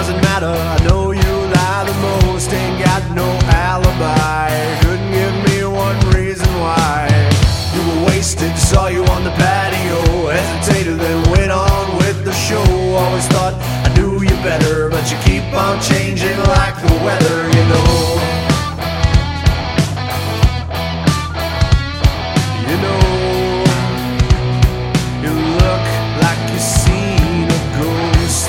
doesn't matter, I know you lie the most. Ain't got no alibi, couldn't give me one reason why. You were wasted, saw you on the patio, hesitated then went on with the show. Always thought I knew you better, but you keep on changing like the weather, you know. You know, you look like you've seen a ghost.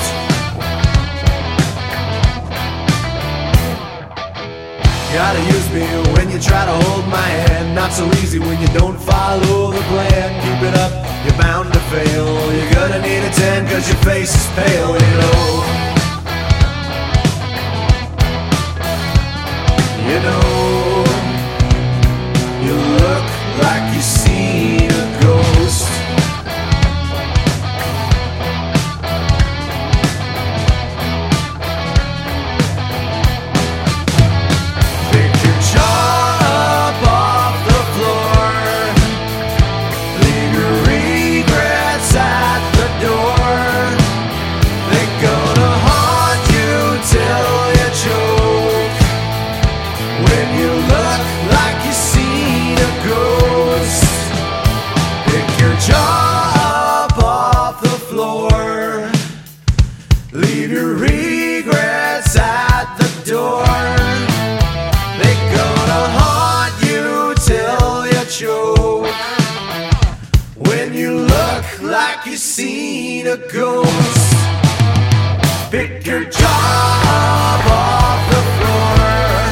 Gotta use me when you try to hold my hand. Not so easy when you don't follow the plan. Keep it up, you're bound to fail. You're gonna need a 10 cause your face is pale, you know. You know, you look like you've seen a ghost. Pick your jaw up off the floor, leave your regrets at the door. They're gonna haunt you till you choke. When you look like you've seen a ghost, pick your jaw up off the floor, leave your regrets at the door. They're gonna haunt you till you choke. When you look like you've seen a ghost, pick your jaw up off the floor,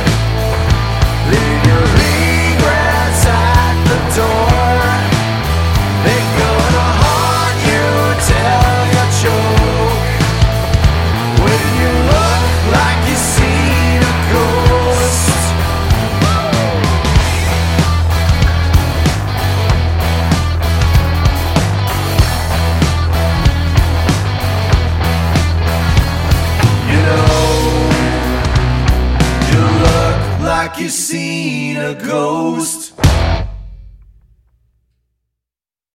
leave your regrets at the door. They're gonna haunt you till you choke. When you look like you've seen a ghost. You know, you look like you've seen a ghost.